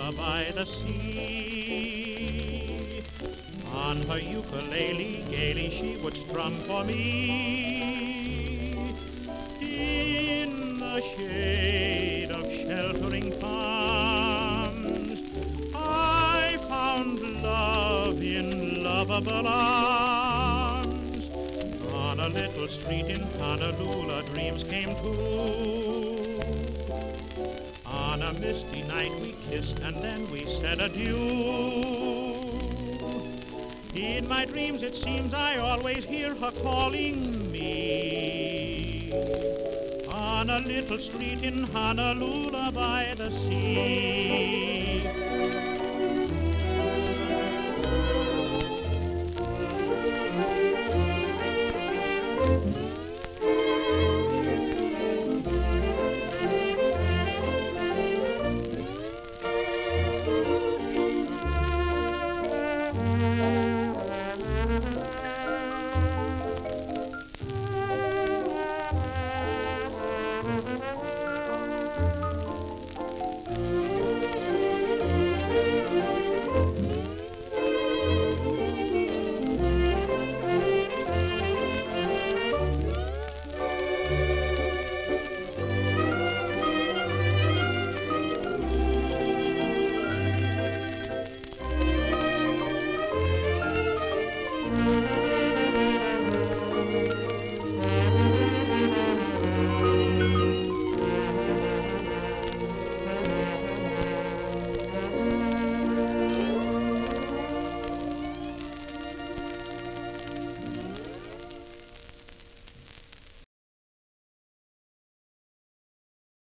Honolulu by the sea. On her ukulele gaily she would strum for me. In the shade of sheltering palms I found love in lovable arms. On a little street in Honolulu dreams came true. On a misty night we kissed and then we said adieu. In my dreams it seems I always hear her calling me. On a little street in Honolulu by the sea.